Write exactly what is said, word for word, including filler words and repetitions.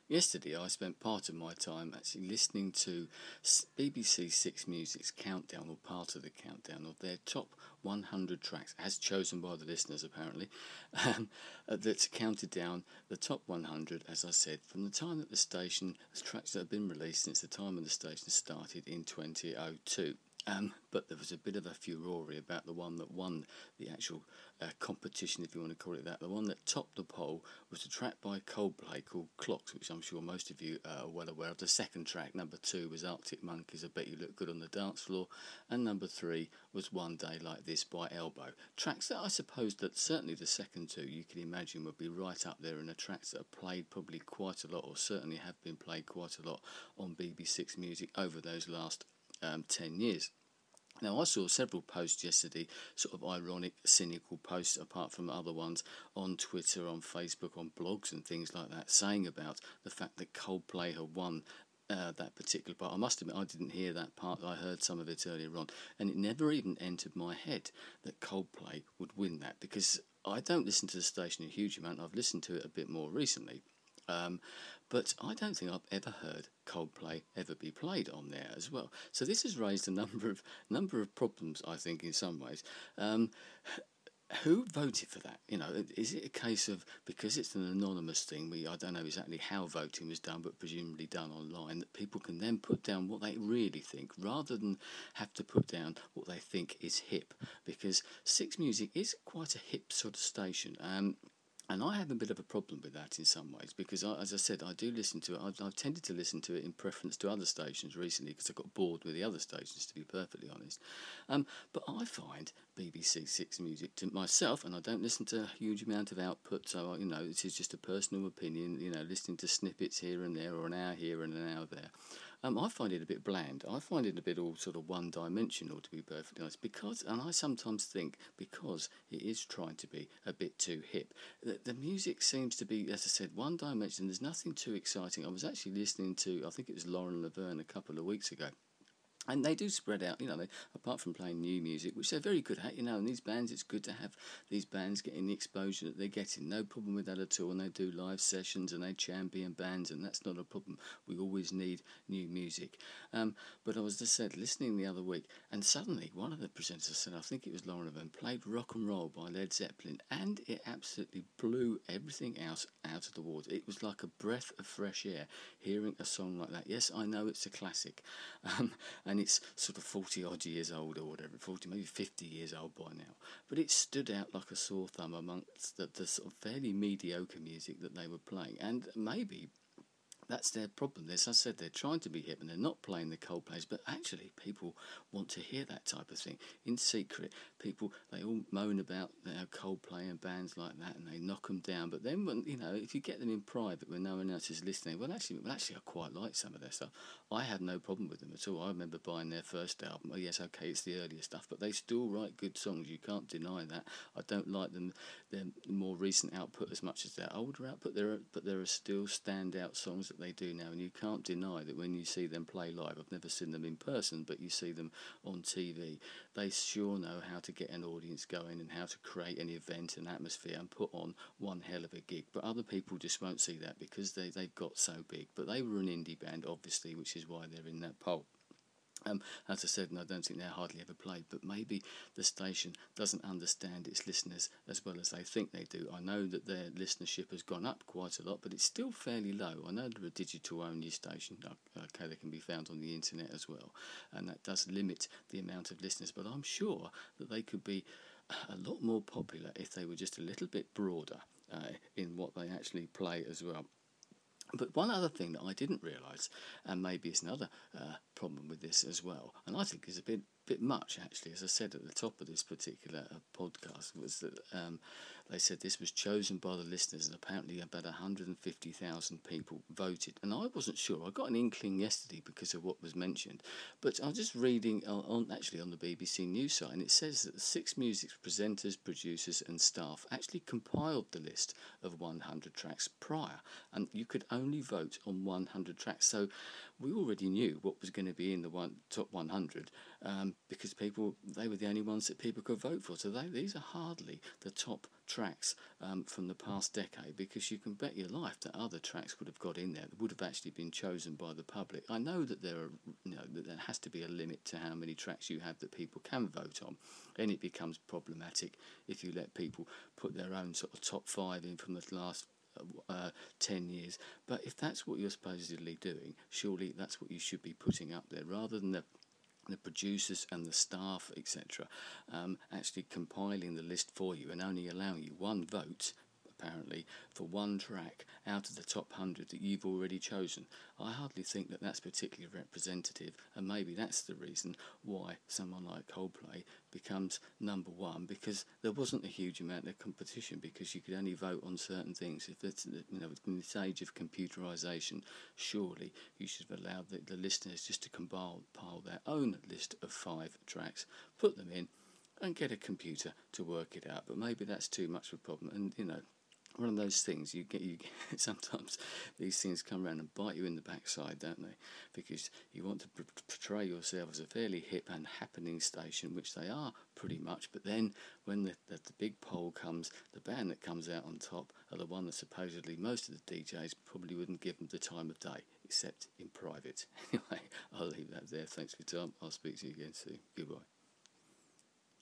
Yesterday, I spent part of my time actually listening to B B C Six Music's countdown, or part of the countdown of their top one hundred tracks, as chosen by the listeners apparently, um, uh, that's counted down the top one hundred, as I said, from the time that the station, the tracks that have been released since the time when the station started in twenty oh two. Um, but there was a bit of a furore about the one that won the actual uh, competition, if you want to call it that. The one that topped the poll was a track by Coldplay called Clocks, which I'm sure most of you are well aware of. The second track, number two, was Arctic Monkeys, I Bet You Look Good on the Dance Floor. And number three was One Day Like This by Elbow. Tracks that I suppose that certainly the second two you can imagine would be right up there, and the tracks that are played probably quite a lot, or certainly have been played quite a lot on B B Six Music over those last Um, ten years. Now, I saw several posts yesterday, sort of ironic, cynical posts, apart from other ones, on Twitter, on Facebook, on blogs and things like that, saying about the fact that Coldplay had won uh, that particular part. I must admit, I didn't hear that part. I heard some of it earlier on, and it never even entered my head that Coldplay would win that, because I don't listen to the station a huge amount. I've listened to it a bit more recently. Um, but I don't think I've ever heard Coldplay ever be played on there as well. So this has raised a number of number of problems, I think, in some ways. Um, who voted for that? You know, is it a case of, because it's an anonymous thing, we I don't know exactly how voting was done, but presumably done online, that people can then put down what they really think, rather than have to put down what they think is hip, because Six Music is quite a hip sort of station. Um, And I have a bit of a problem with that in some ways, because, I, as I said, I do listen to it. I've, I've tended to listen to it in preference to other stations recently, because I got bored with the other stations, to be perfectly honest. Um, but I find B B C Six Music, to myself, and I don't listen to a huge amount of output, so, you know, this is just a personal opinion, you know, listening to snippets here and there, or an hour here and an hour there. Um, I find it a bit bland. I find it a bit all sort of one-dimensional, to be perfectly honest, because, and I sometimes think, because it is trying to be a bit too hip. The, the music seems to be, as I said, one-dimensional. There's nothing too exciting. I was actually listening to, I think it was Lauren Laverne a couple of weeks ago. And they do spread out, you know, they, apart from playing new music, which they're very good at, you know, and these bands, it's good to have these bands getting the exposure that they're getting. No problem with that at all. And they do live sessions and they champion bands, and that's not a problem. We always need new music. Um, but I was just said, listening the other week, and suddenly one of the presenters said, I think it was Lauren Laverne, played Rock and Roll by Led Zeppelin, and it absolutely blew everything else out of the water. It was like a breath of fresh air hearing a song like that. Yes, I know it's a classic. Um, and it's sort of forty odd years old, or whatever, forty, maybe fifty years old by now, but it stood out like a sore thumb amongst the, the sort of fairly mediocre music that they were playing. And maybe that's their problem. As I said, they're trying to be hip and they're not playing the Coldplays, but actually people want to hear that type of thing in secret. People, they all moan about, you know, Coldplay and bands like that, and they knock them down. But then, when, you know, if you get them in private when no one else is listening, well, actually, well, actually, I quite like some of their stuff. I have no problem with them at all. I remember buying their first album. Oh, yes, okay, it's the earlier stuff, but they still write good songs. You can't deny that. I don't like them, their more recent output as much as their older output. There are, but there are still standout songs that they do now, and you can't deny that when you see them play live. I've never seen them in person, but you see them on T V. They sure know how to get an audience going and how to create an event, an atmosphere, and put on one hell of a gig. But other people just won't see that because they, they've got so big. But they were an indie band, obviously, which is why they're in that poll. Um, as I said, and I don't think they're hardly ever played, but maybe the station doesn't understand its listeners as well as they think they do. I know that their listenership has gone up quite a lot, but it's still fairly low. I know they're a digital-only station. Okay, they can be found on the internet as well, and that does limit the amount of listeners, but I'm sure that they could be a lot more popular if they were just a little bit broader uh, in what they actually play as well. But one other thing that I didn't realise, and maybe it's another uh, problem with this as well, and I think is a bit bit much actually, as I said at the top of this particular uh, podcast, was that um, they said this was chosen by the listeners, and apparently about one hundred fifty thousand people voted. And I wasn't sure. I got an inkling yesterday because of what was mentioned, but I was just reading on, on actually on the B B C News site, and it says that the Six Music's presenters, producers and staff actually compiled the list of one hundred tracks prior, and you could only vote on one hundred tracks. So we already knew what was going to be in the one, top one hundred, um, um, because people, they were the only ones that people could vote for. So they, these are hardly the top tracks um, from the past decade, because you can bet your life that other tracks would have got in there that would have actually been chosen by the public. I know that there are, you know, that there has to be a limit to how many tracks you have that people can vote on, and it becomes problematic if you let people put their own sort of top five in from the last Uh, ten years. But if that's what you're supposedly doing, surely that's what you should be putting up there, rather than the the producers and the staff, et cetera, um, actually compiling the list for you and only allowing you one vote, apparently, for one track out of the top one hundred that you've already chosen. I hardly think that that's particularly representative, and maybe that's the reason why someone like Coldplay becomes number one, because there wasn't a huge amount of competition, because you could only vote on certain things. If it's, you know, in this age of computerisation, surely you should have allowed the, the listeners just to compile pile their own list of five tracks, put them in, and get a computer to work it out. But maybe that's too much of a problem, and you know, one of those things you get, you get sometimes these things come around and bite you in the backside, don't they? Because you want to portray yourself as a fairly hip and happening station, which they are pretty much, but then when the, the, the big poll comes, the band that comes out on top are the one that supposedly most of the D Js probably wouldn't give them the time of day, except in private. Anyway, I'll leave that there. Thanks for your time. I'll speak to you again soon. Goodbye.